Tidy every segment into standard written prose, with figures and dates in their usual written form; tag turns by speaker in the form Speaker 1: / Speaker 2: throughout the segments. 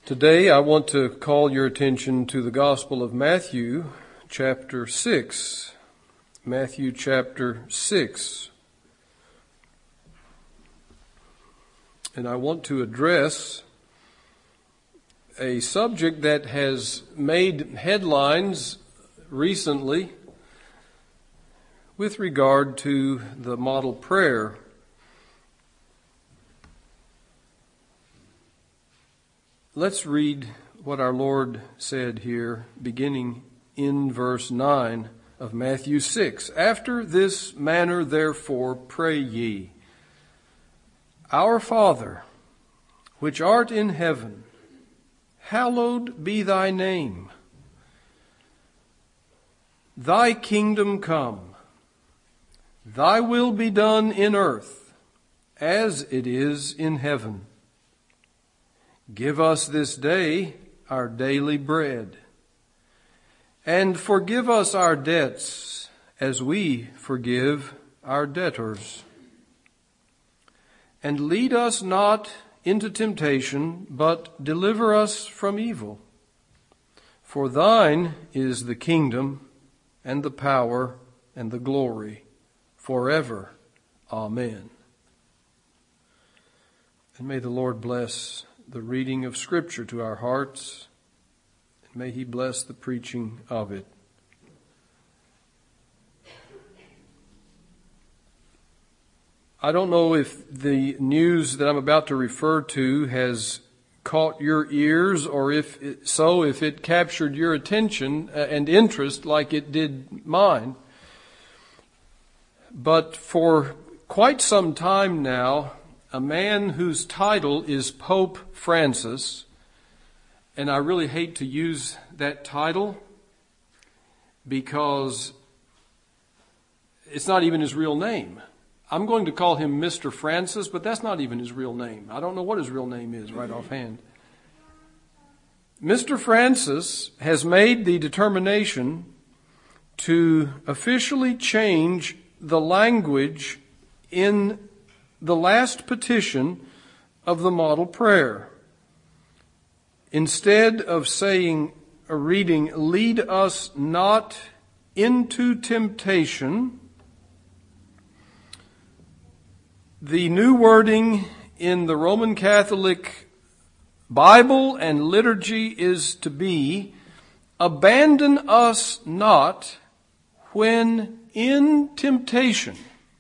Speaker 1: Today I want to call your attention to the Gospel of Matthew, chapter 6. Matthew chapter 6. And I want to address a subject that has made headlines recently with regard to the model prayer. Let's read what our Lord said here, beginning in verse 9 of Matthew 6. After this manner, therefore, pray ye, Our Father, which art in heaven, hallowed be thy name. Thy kingdom come, thy will be done in earth, as it is in heaven. Give us this day our daily bread, and forgive us our debts as we forgive our debtors. And lead us not into temptation, but deliver us from evil. For thine is the kingdom and the power and the glory forever. Amen. And may the Lord bless the reading of Scripture to our hearts, and may He bless the preaching of it. I don't know if the news that I'm about to refer to has caught your ears, or if it captured your attention and interest like it did mine. But for quite some time now, a man whose title is Pope Francis, and I really hate to use that title because it's not even his real name. I'm going to call him Mr. Francis, but that's not even his real name. I don't know what his real name is right offhand. Mr. Francis has made the determination to officially change the language in the last petition of the model prayer. Instead of reading, lead us not into temptation, the new wording in the Roman Catholic Bible and liturgy is to be, abandon us not when in temptation.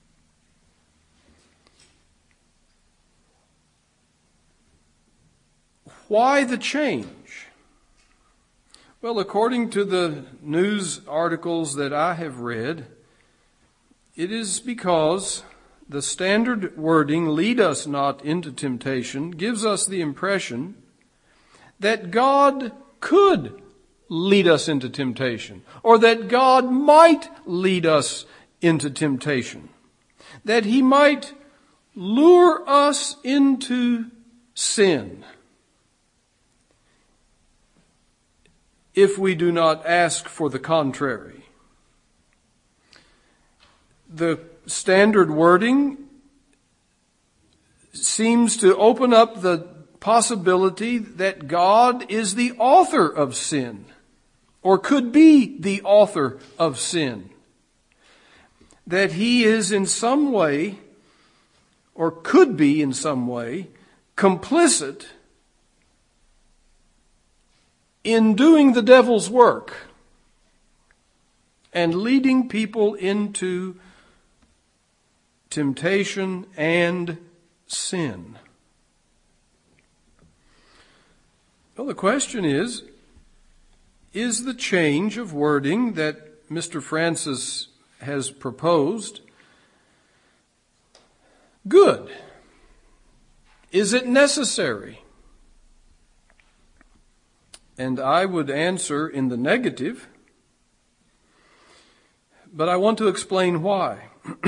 Speaker 1: Why the change? Well, according to the news articles that I have read, it is because the standard wording, lead us not into temptation, gives us the impression that God could lead us into temptation, or that God might lead us into temptation, that He might lure us into sin if we do not ask for the contrary. The standard wording seems to open up the possibility that God is the author of sin, or could be the author of sin. That He is in some way, or could be in some way, complicit in doing the devil's work and leading people into temptation and sin. Well, the question is the change of wording that Mr. Francis has proposed good? Is it necessary? And I would answer in the negative, but I want to explain why.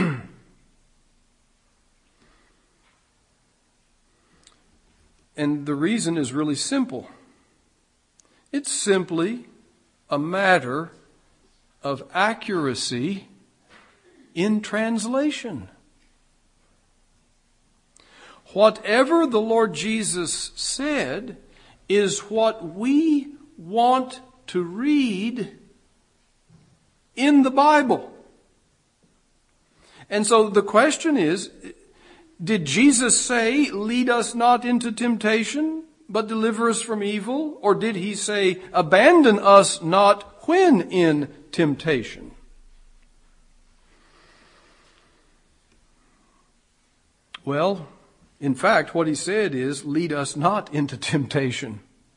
Speaker 1: And the reason is really simple. It's simply a matter of accuracy in translation. Whatever the Lord Jesus said is what we want to read in the Bible. And so the question is, did Jesus say, lead us not into temptation, but deliver us from evil? Or did he say, abandon us not when in temptation? Well, in fact, what he said is, lead us not into temptation.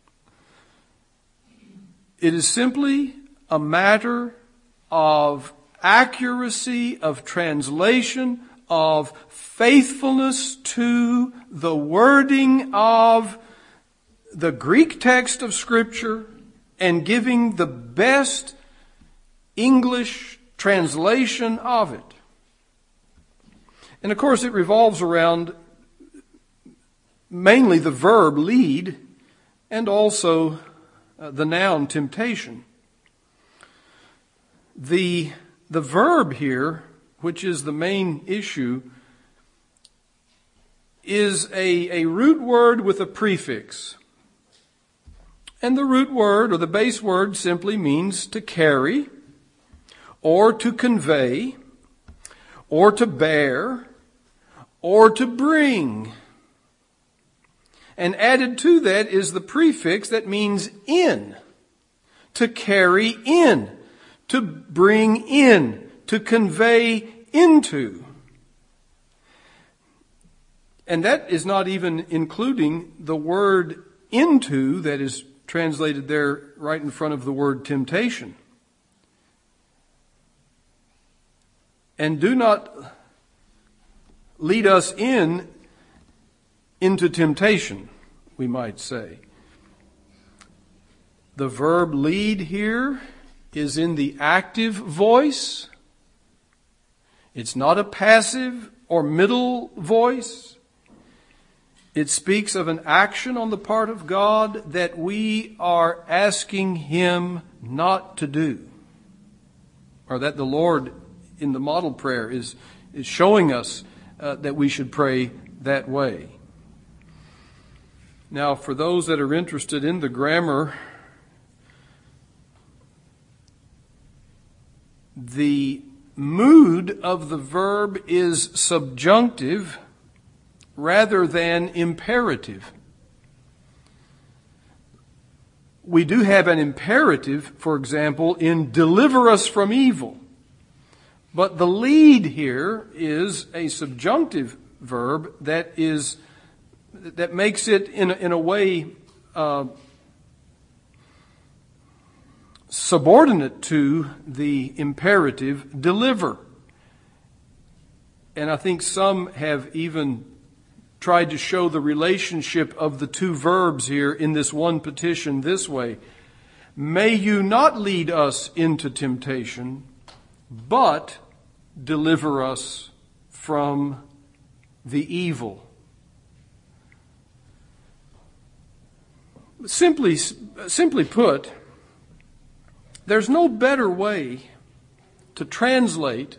Speaker 1: It is simply a matter of accuracy of translation, of faithfulness to the wording of the Greek text of Scripture and giving the best English translation of it. And of course it revolves around mainly the verb lead and also the noun temptation. The verb here, which is the main issue, is a root word with a prefix. And the root word or the base word simply means to carry or to convey or to bear or to bring. And added to that is the prefix that means in, to carry in, to bring in, to convey into. And that is not even including the word into that is translated there right in front of the word temptation. And do not lead us into temptation, we might say. The verb lead here is in the active voice. It's not a passive or middle voice. It speaks of an action on the part of God that we are asking Him not to do. Or that the Lord in the model prayer is showing us that we should pray that way. Now, for those that are interested in the grammar, the mood of the verb is subjunctive rather than imperative. We do have an imperative, for example, in deliver us from evil. But the lead here is a subjunctive verb that makes it in a way subordinate to the imperative deliver. And I think some have even tried to show the relationship of the two verbs here in this one petition this way. May you not lead us into temptation, but deliver us from the evil. Simply put, there's no better way to translate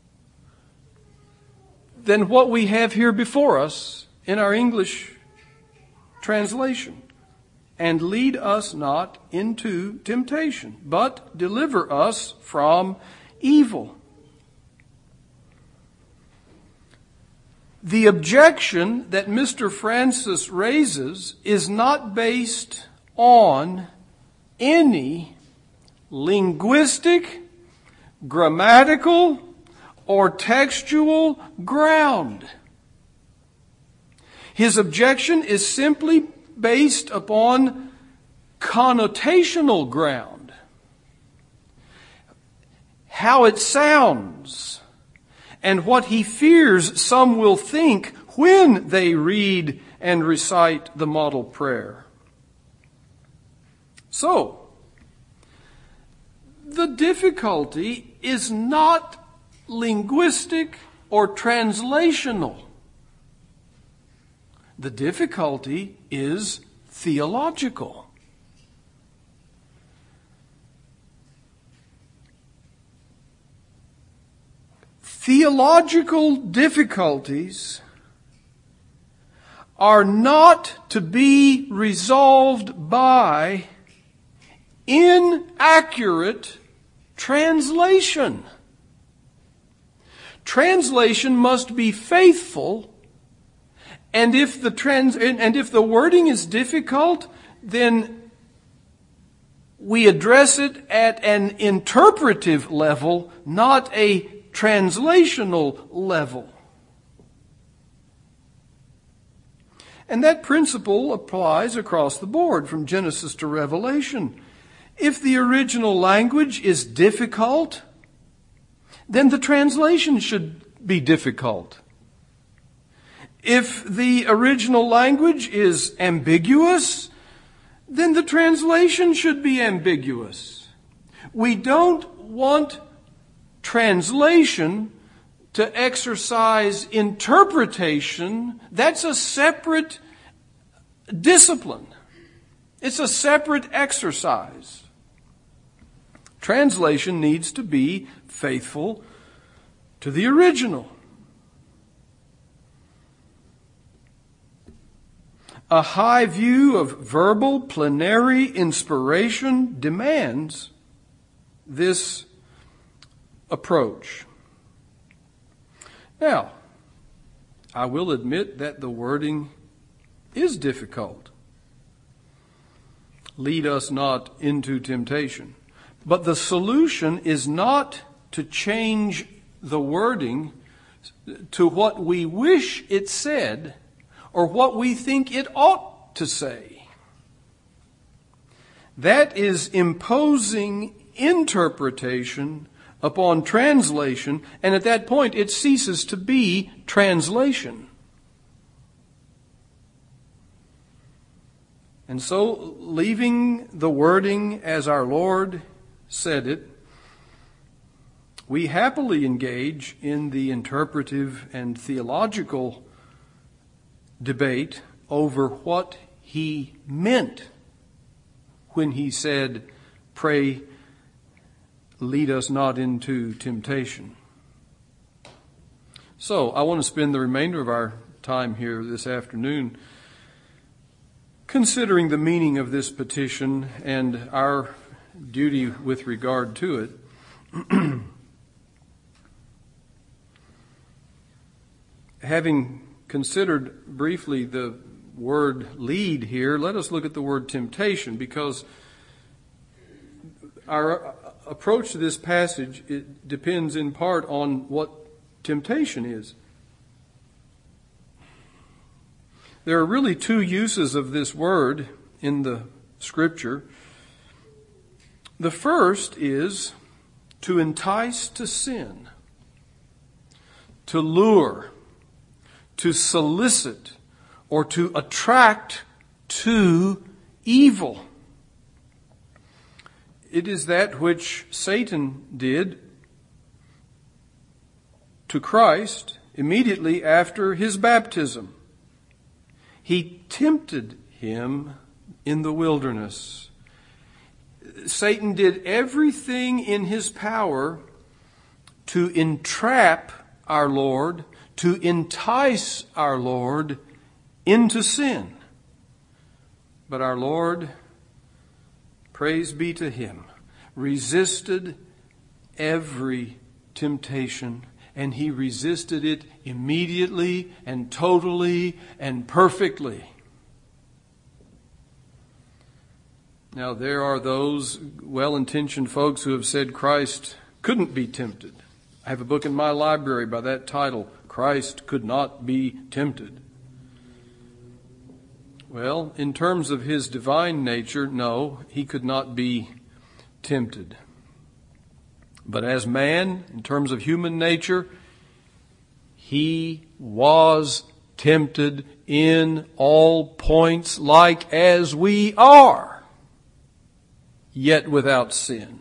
Speaker 1: than what we have here before us in our English translation. And lead us not into temptation, but deliver us from evil. The objection that Mr. Francis raises is not based on any linguistic, grammatical, or textual ground. His objection is simply based upon connotational ground. How it sounds, and what he fears some will think when they read and recite the model prayer. So, the difficulty is not linguistic or translational. The difficulty is theological. Theological difficulties are not to be resolved by inaccurate translation. Translation must be faithful, and if the wording is difficult, then we address it at an interpretive level, not a translational level. And that principle applies across the board from Genesis to Revelation. If the original language is difficult, then the translation should be difficult. If the original language is ambiguous, then the translation should be ambiguous. We don't want translation to exercise interpretation. That's a separate discipline. It's a separate exercise. Translation needs to be faithful to the original. A high view of verbal plenary inspiration demands this approach. Now, I will admit that the wording is difficult. Lead us not into temptation. But the solution is not to change the wording to what we wish it said or what we think it ought to say. That is imposing interpretation upon translation, and at that point it ceases to be translation. And so, leaving the wording as our Lord said it, we happily engage in the interpretive and theological debate over what he meant when he said, "Pray, lead us not into temptation." So, I want to spend the remainder of our time here this afternoon considering the meaning of this petition and our duty with regard to it. Having considered briefly the word lead here, let us look at the word temptation, because our approach to this passage, it depends in part on what temptation is. There are really two uses of this word in the Scripture. The first is to entice to sin, to lure, to solicit, or to attract to evil. It is that which Satan did to Christ immediately after his baptism. He tempted him in the wilderness. Satan did everything in his power to entrap our Lord, to entice our Lord into sin. But our Lord, praise be to him, resisted every temptation, and he resisted it immediately and totally and perfectly. Now, there are those well-intentioned folks who have said Christ couldn't be tempted. I have a book in my library by that title, Christ Could Not Be Tempted. Well, in terms of his divine nature, no, he could not be tempted. But as man, in terms of human nature, he was tempted in all points like as we are, yet without sin.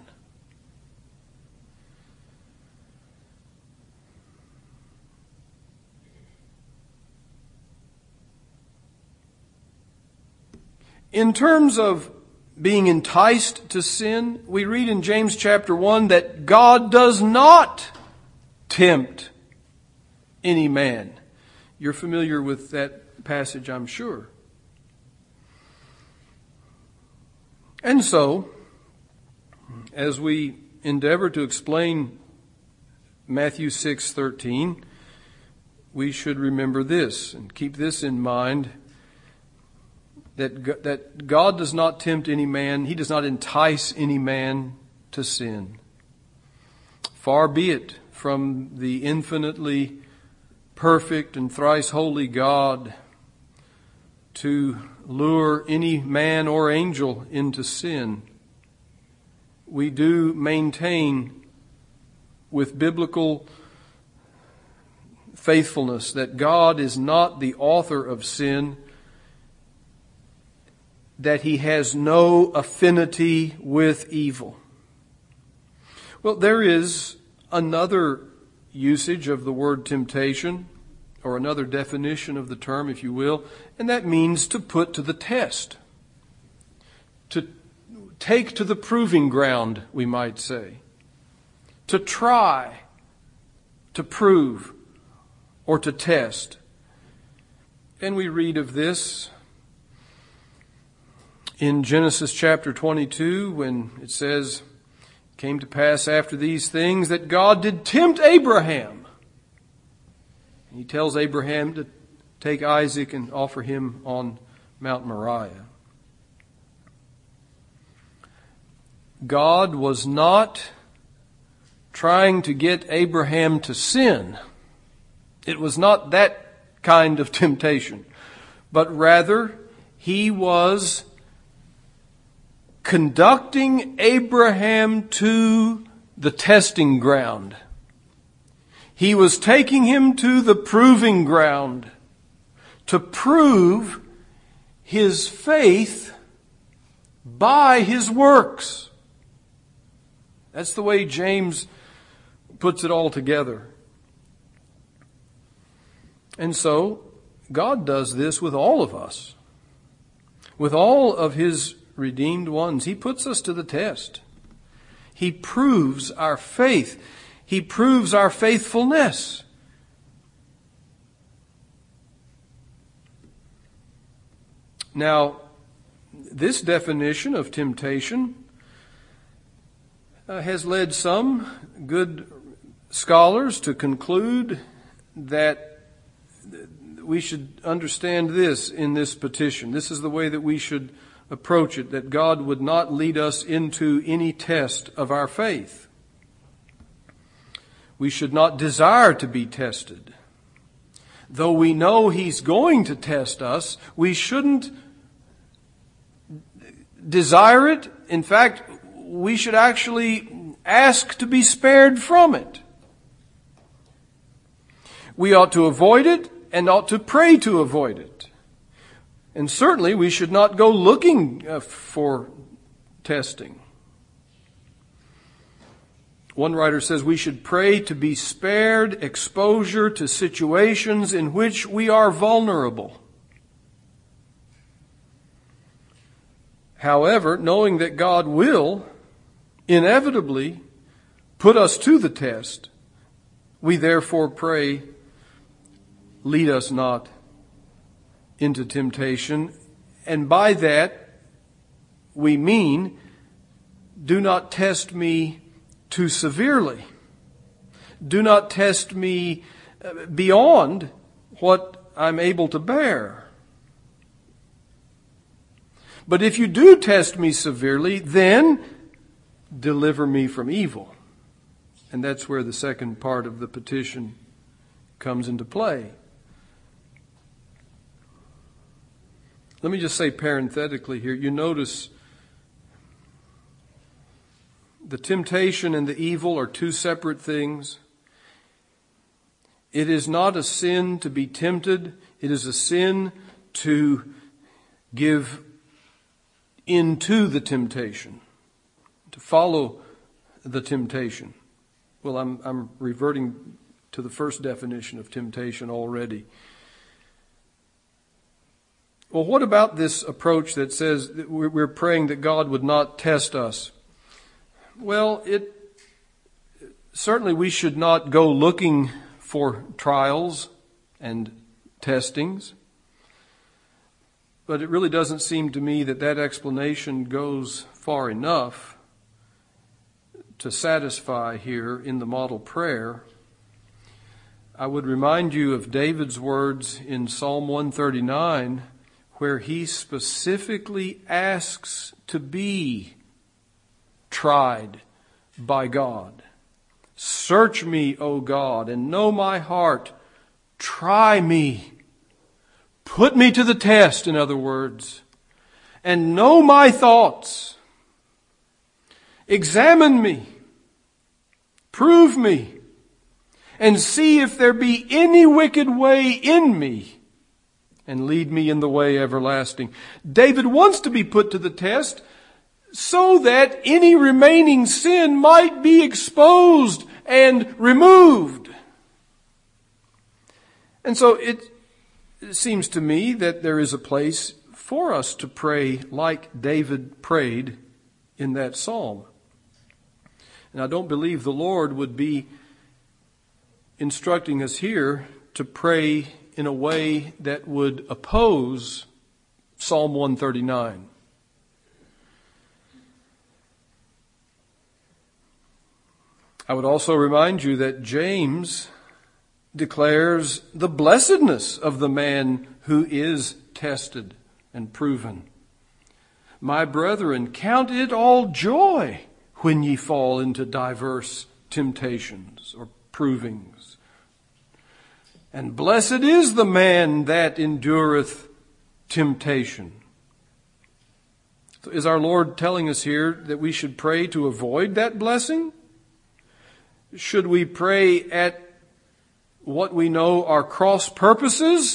Speaker 1: In terms of being enticed to sin, we read in James chapter 1 that God does not tempt any man. You're familiar with that passage, I'm sure. And so, as we endeavor to explain Matthew 6:13, we should remember this and keep this in mind, that God does not tempt any man, He does not entice any man to sin. Far be it from the infinitely perfect and thrice holy God to lure any man or angel into sin. We do maintain with biblical faithfulness that God is not the author of sin, that He has no affinity with evil. Well, there is another usage of the word temptation, or another definition of the term, if you will, and that means to put to the test, to take to the proving ground, we might say, to try, to prove, or to test. And we read of this in Genesis chapter 22 when it says, "It came to pass after these things that God did tempt Abraham." And He tells Abraham to take Isaac and offer him on Mount Moriah. God was not trying to get Abraham to sin. It was not that kind of temptation, but rather He was conducting Abraham to the testing ground. He was taking him to the proving ground to prove his faith by his works. That's the way James puts it all together. And so, God does this with all of us. With all of His redeemed ones. He puts us to the test. He proves our faith. He proves our faithfulness. Now, this definition of temptation has led some good scholars to conclude that we should understand this in this petition. This is the way that we should approach it, that God would not lead us into any test of our faith. We should not desire to be tested. Though we know He's going to test us, we shouldn't desire it. In fact, we should actually ask to be spared from it. We ought to avoid it and ought to pray to avoid it. And certainly we should not go looking for testing. One writer says we should pray to be spared exposure to situations in which we are vulnerable. However, knowing that God will inevitably put us to the test, we therefore pray, lead us not into temptation. And by that, we mean, do not test me too severely. Do not test me beyond what I'm able to bear. But if you do test me severely, then deliver me from evil. And that's where the second part of the petition comes into play. Let me just say parenthetically here, you notice the temptation and the evil are two separate things. It is not a sin to be tempted. It is a sin to give into the temptation, to follow the temptation. Well, I'm reverting to the first definition of temptation already. Well, what about this approach that says that we're praying that God would not test us? Well, certainly we should not go looking for trials and testings. But it really doesn't seem to me that that explanation goes far enough to satisfy here in the model prayer. I would remind you of David's words in Psalm 139, where he specifically asks to be tried by God. Search me, O God, and know my heart. Try me. Put me to the test, in other words, and know my thoughts. Examine me. Prove me. And see if there be any wicked way in me, and lead me in the way everlasting. David wants to be put to the test so that any remaining sin might be exposed and removed. And so it seems to me that there is a place for us to pray like David prayed in that psalm. And I don't believe the Lord would be instructing us here to pray in a way that would oppose Psalm 139. I would also remind you that James declares the blessedness of the man who is tested and proven. My brethren, count it all joy when ye fall into diverse temptations or provings. And blessed is the man that endureth temptation. So is our Lord telling us here that we should pray to avoid that blessing? Should we pray at what we know are cross purposes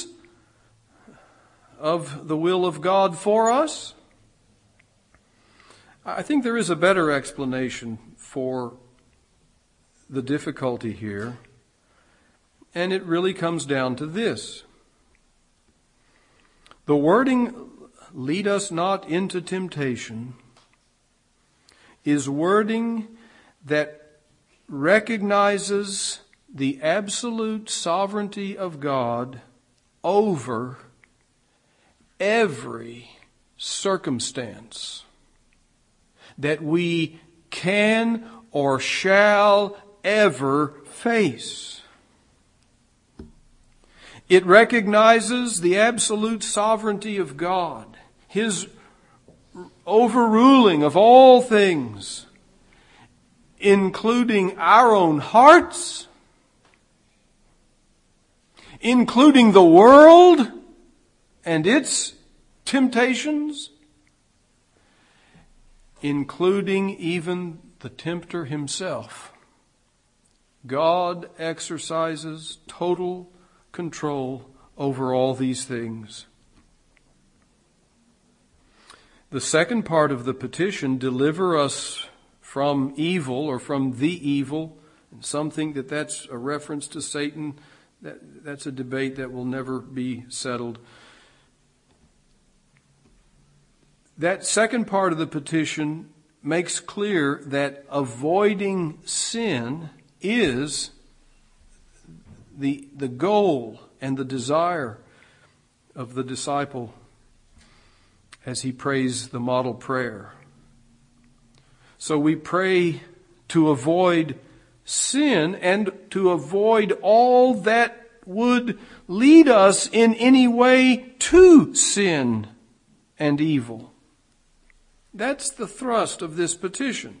Speaker 1: of the will of God for us? I think there is a better explanation for the difficulty here, and it really comes down to this. The wording, lead us not into temptation, is wording that recognizes the absolute sovereignty of God over every circumstance that we can or shall ever face. It recognizes the absolute sovereignty of God, His overruling of all things, including our own hearts, including the world and its temptations, including even the tempter himself. God exercises total control over all these things. The second part of the petition, deliver us from evil or from the evil, and some think that that's a reference to Satan. That's a debate that will never be settled. That second part of the petition makes clear that avoiding sin is the goal and the desire of the disciple as he prays the model prayer. So we pray to avoid sin and to avoid all that would lead us in any way to sin and evil. That's the thrust of this petition.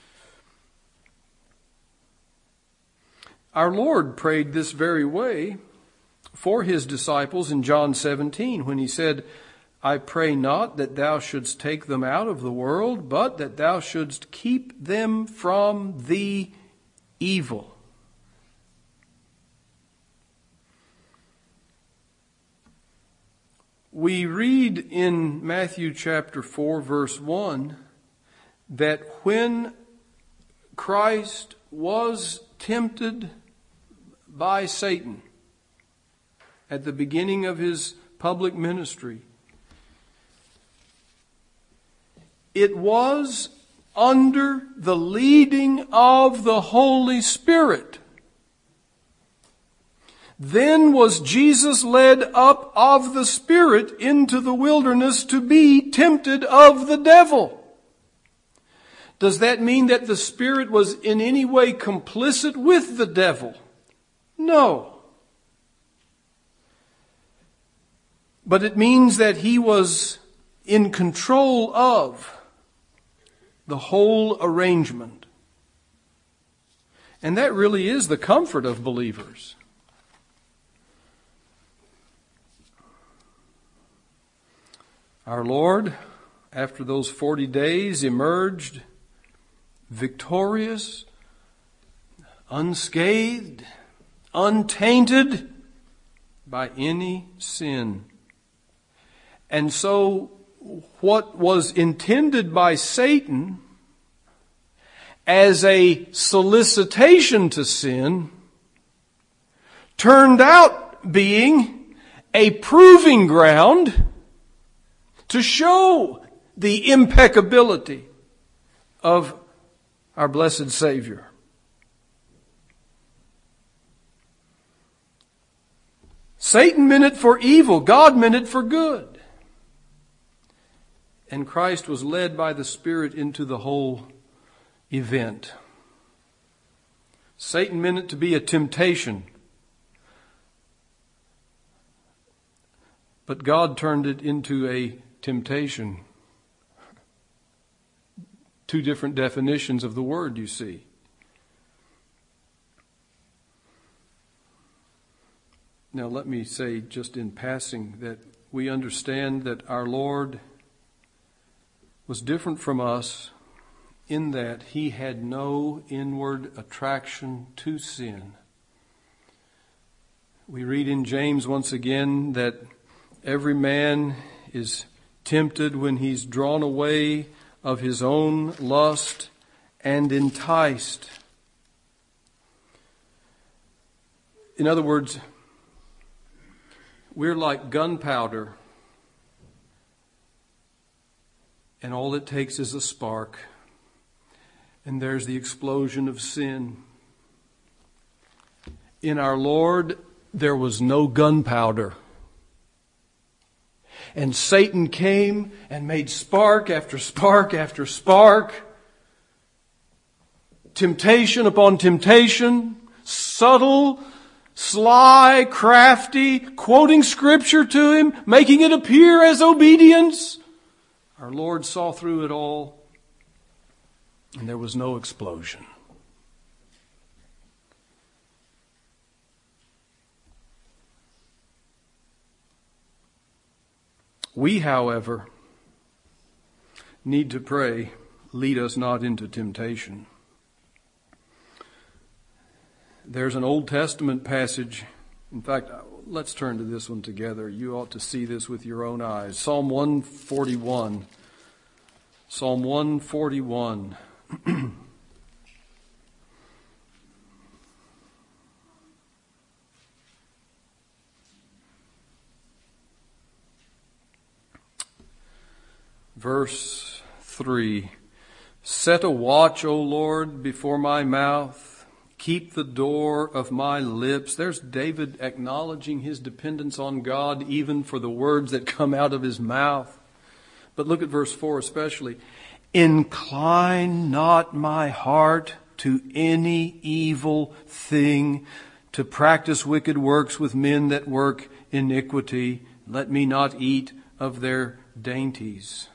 Speaker 1: Our Lord prayed this very way for His disciples in John 17 when He said, I pray not that thou shouldst take them out of the world, but that thou shouldst keep them from the evil. We read in Matthew chapter 4, verse 1, that when Christ was tempted by Satan at the beginning of His public ministry, it was under the leading of the Holy Spirit Then was Jesus led up of the Spirit into the wilderness to be tempted of the devil. Does that mean that the Spirit was in any way complicit with the devil? No. But it means that he was in control of the whole arrangement. And that really is the comfort of believers. Our Lord, after those 40 days, emerged victorious, unscathed, untainted by any sin. And so what was intended by Satan as a solicitation to sin turned out being a proving ground to show the impeccability of our blessed Savior. Satan meant it for evil. God meant it for good. And Christ was led by the Spirit into the whole event. Satan meant it to be a temptation. But God turned it into a temptation. Two different definitions of the word, you see. Now let me say just in passing that we understand that our Lord was different from us in that he had no inward attraction to sin. We read in James once again that every man is tempted when he's drawn away of his own lust and enticed. In other words, we're like gunpowder, and all it takes is a spark, and there's the explosion of sin. In our Lord, there was no gunpowder. And Satan came and made spark after spark after spark. Temptation upon temptation. Subtle, sly, crafty, quoting Scripture to him, making it appear as obedience. Our Lord saw through it all, and there was no explosion. We, however, need to pray, lead us not into temptation. There's an Old Testament passage. In fact, let's turn to this one together. You ought to see this with your own eyes. Psalm 141. Psalm 141. Verse 3. Set a watch, O Lord, before my mouth. Keep the door of my lips. There's David acknowledging his dependence on God even for the words that come out of his mouth. But look at verse 4 especially. Incline not my heart to any evil thing, to practice wicked works with men that work iniquity. Let me not eat of their dainties.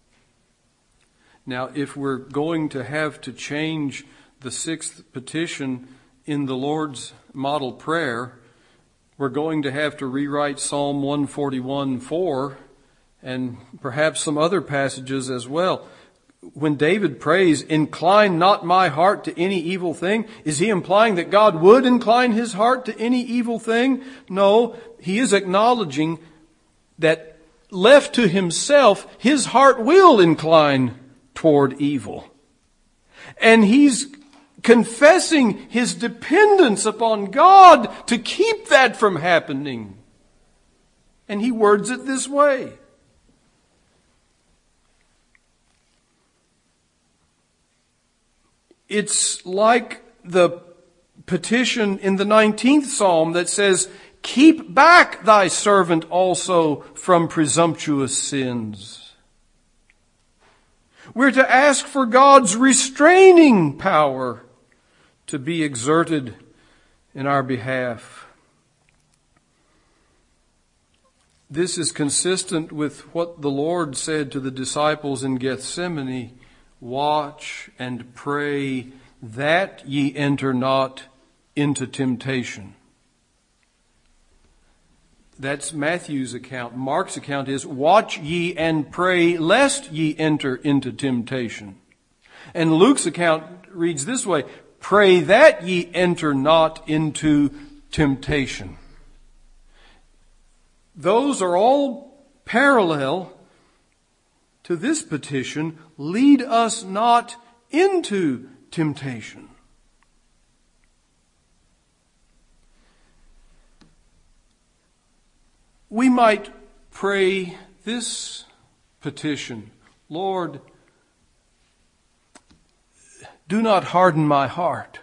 Speaker 1: Now, if we're going to have to change the sixth petition in the Lord's model prayer, we're going to have to rewrite Psalm 141:4 and perhaps some other passages as well. When David prays, incline not my heart to any evil thing, is he implying that God would incline his heart to any evil thing? No, he is acknowledging that left to himself, his heart will incline toward evil. And he's confessing his dependence upon God to keep that from happening. And he words it this way. It's like the petition in the 19th Psalm that says, "Keep back thy servant also from presumptuous sins." We're to ask for God's restraining power to be exerted in our behalf. This is consistent with what the Lord said to the disciples in Gethsemane, "Watch and pray that ye enter not into temptation." That's Matthew's account. Mark's account is, "Watch ye and pray lest ye enter into temptation." And Luke's account reads this way, "Pray that ye enter not into temptation." Those are all parallel to this petition, "Lead us not into temptation." We might pray this petition, "Lord, do not harden my heart."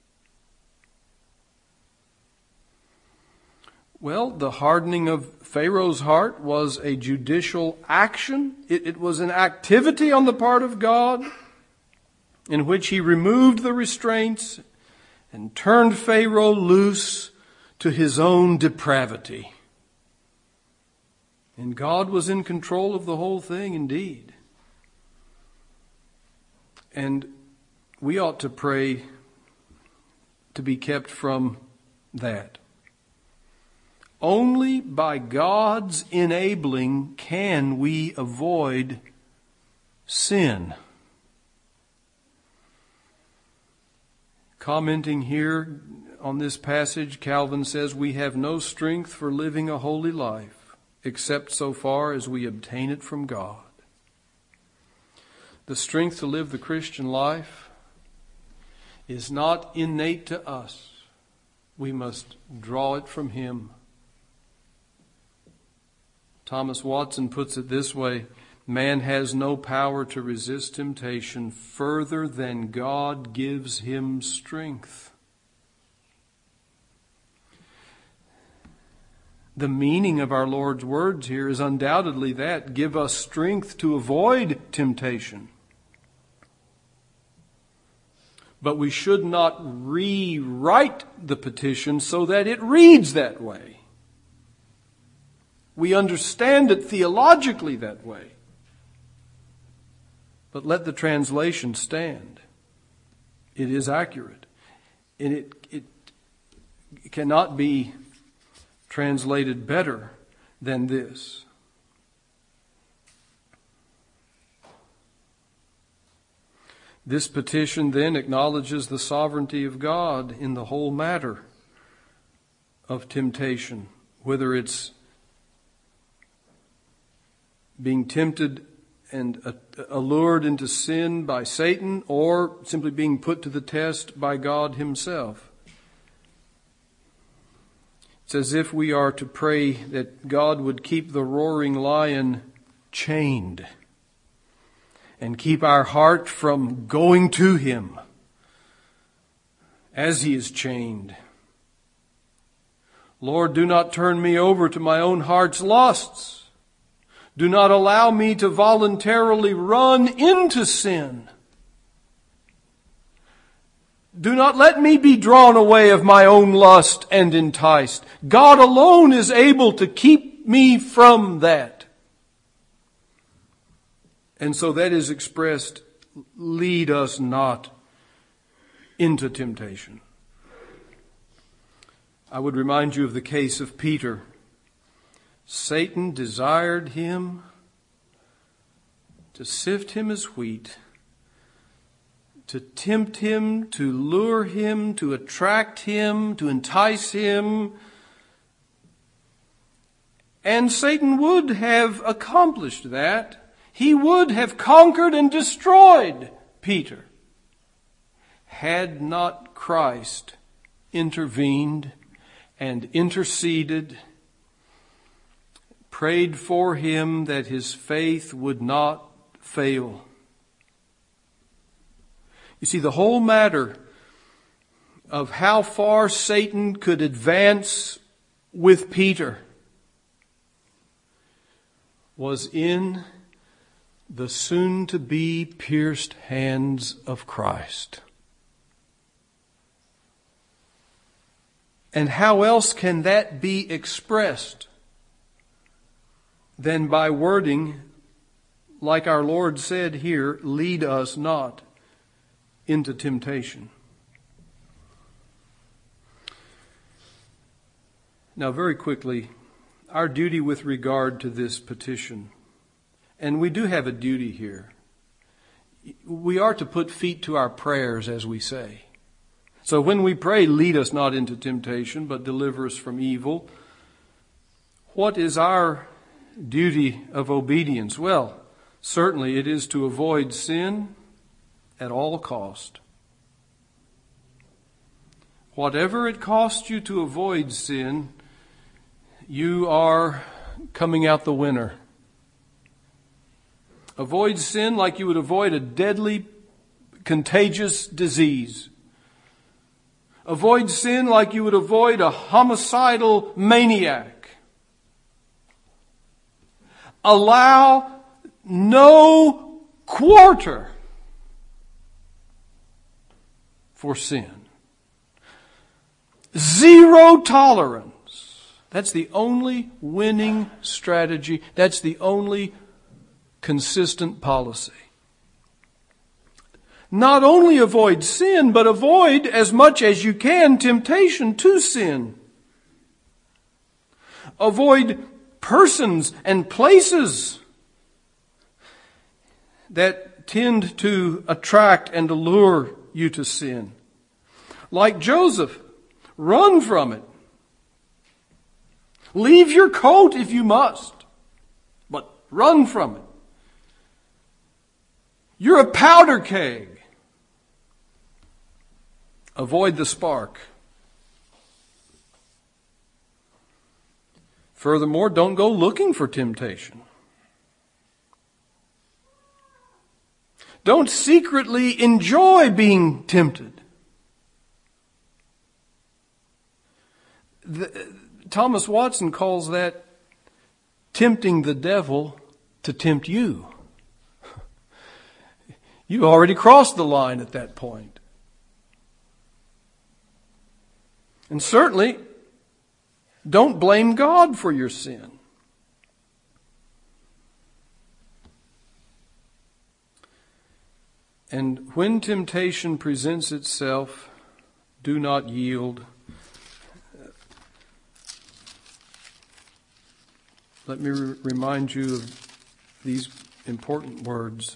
Speaker 1: Well, the hardening of Pharaoh's heart was a judicial action. It was an activity on the part of God in which he removed the restraints and turned Pharaoh loose to his own depravity. And God was in control of the whole thing indeed. And we ought to pray to be kept from that. Only by God's enabling can we avoid sin. Commenting here on this passage, Calvin says, "We have no strength for living a holy life, except so far as we obtain it from God." The strength to live the Christian life is not innate to us. We must draw it from Him. Thomas Watson puts it this way, "Man has no power to resist temptation further than God gives him strength." The meaning of our Lord's words here is undoubtedly that, give us strength to avoid temptation. But we should not rewrite the petition so that it reads that way. We understand it theologically that way. But let the translation stand. It is accurate. And it cannot be translated better than this. This petition then acknowledges the sovereignty of God in the whole matter of temptation, whether it's being tempted and allured into sin by Satan, or simply being put to the test by God Himself. It's as if we are to pray that God would keep the roaring lion chained and keep our heart from going to him as he is chained. Lord, do not turn me over to my own heart's lusts. Do not allow me to voluntarily run into sin. Do not let me be drawn away of my own lust and enticed. God alone is able to keep me from that. And so that is expressed, lead us not into temptation. I would remind you of the case of Peter. Satan desired him to sift him as wheat, to tempt him, to lure him, to attract him, to entice him. And Satan would have accomplished that. He would have conquered and destroyed Peter had not Christ intervened and interceded, prayed for him that his faith would not fail. You see, the whole matter of how far Satan could advance with Peter was in the soon-to-be pierced hands of Christ. And how else can that be expressed than by wording, like our Lord said here, lead us not into temptation. Now, very quickly, our duty with regard to this petition, and we do have a duty here. We are to put feet to our prayers, as we say. So when we pray, lead us not into temptation, but deliver us from evil, what is our duty of obedience? Well, certainly it is to avoid sin at all cost. Whatever it costs you to avoid sin, you are coming out the winner. Avoid sin like you would avoid a deadly, contagious disease. Avoid sin like you would avoid a homicidal maniac. Allow no quarter for sin. Zero tolerance. That's the only winning strategy. That's the only consistent policy. Not only avoid sin, but avoid as much as you can temptation to sin. Avoid persons and places that tend to attract and allure you to sin. Like Joseph, run from it. Leave your coat if you must, but run from it. You're a powder keg. Avoid the spark. Furthermore, don't go looking for temptation. Don't secretly enjoy being tempted. Thomas Watson calls that tempting the devil to tempt you. You already crossed the line at that point. And certainly, don't blame God for your sin. And when temptation presents itself, do not yield. Let me remind you of these important words.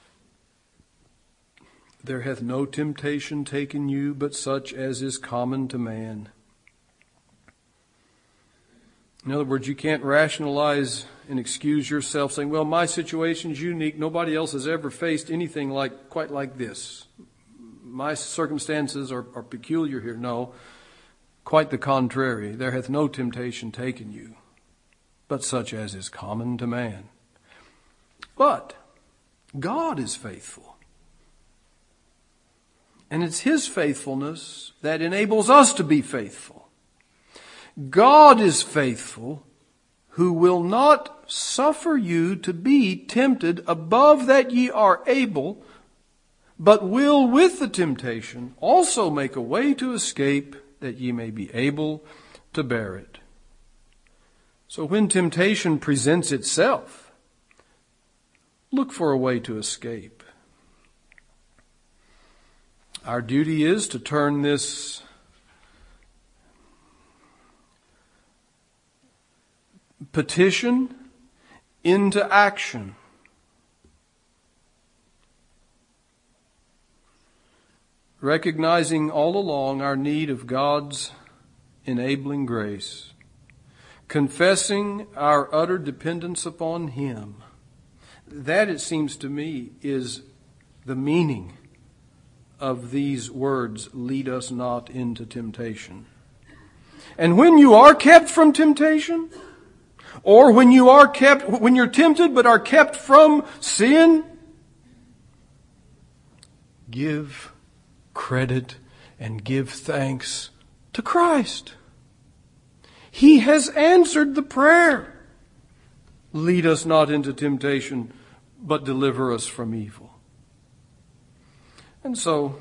Speaker 1: There hath no temptation taken you but such as is common to man. In other words, you can't rationalize and excuse yourself saying, well, my situation's unique. Nobody else has ever faced anything quite like this. My circumstances are peculiar here. No, quite the contrary. There hath no temptation taken you but such as is common to man. But God is faithful. And it's His faithfulness that enables us to be faithful. God is faithful, who will not suffer you to be tempted above that ye are able, but will with the temptation also make a way to escape, that ye may be able to bear it. So when temptation presents itself, look for a way to escape. Our duty is to turn this petition into action. Recognizing all along our need of God's enabling grace. Confessing our utter dependence upon Him. That, it seems to me, is the meaning of these words, lead us not into temptation. And when you are kept from temptation, or when you're tempted but are kept from sin, give credit and give thanks to Christ. He has answered the prayer. Lead us not into temptation, but deliver us from evil. And so,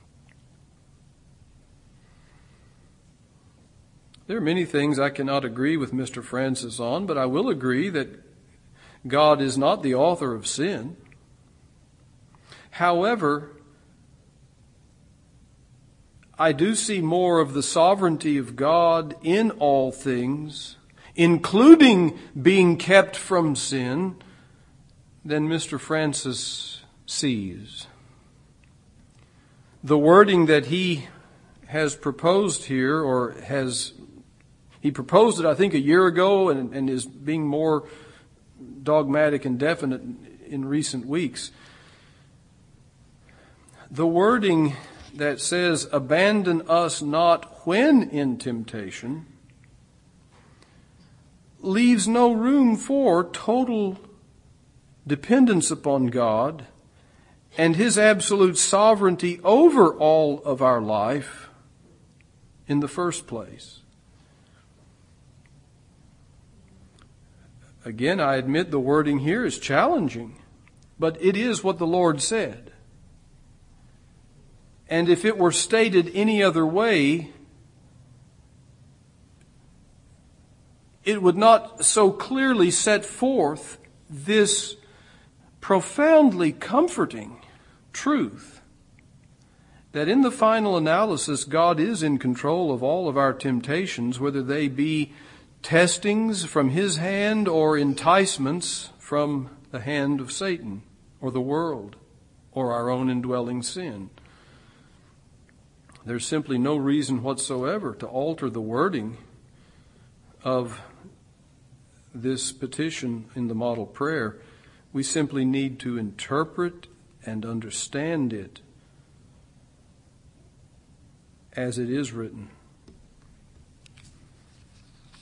Speaker 1: there are many things I cannot agree with Mr. Francis on, but I will agree that God is not the author of sin. However, I do see more of the sovereignty of God in all things, including being kept from sin, than Mr. Francis sees. The wording that he has proposed here, he proposed it, I think, a year ago and is being more dogmatic and definite in recent weeks. The wording that says, abandon us not when in temptation, leaves no room for total dependence upon God and His absolute sovereignty over all of our life in the first place. Again, I admit the wording here is challenging, but it is what the Lord said. And if it were stated any other way, it would not so clearly set forth this profoundly comforting truth that in the final analysis, God is in control of all of our temptations, whether they be testings from His hand or enticements from the hand of Satan or the world or our own indwelling sin. There's simply no reason whatsoever to alter the wording of this petition in the model prayer. We simply need to interpret and understand it as it is written.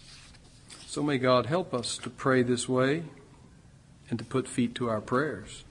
Speaker 1: So may God help us to pray this way and to put feet to our prayers.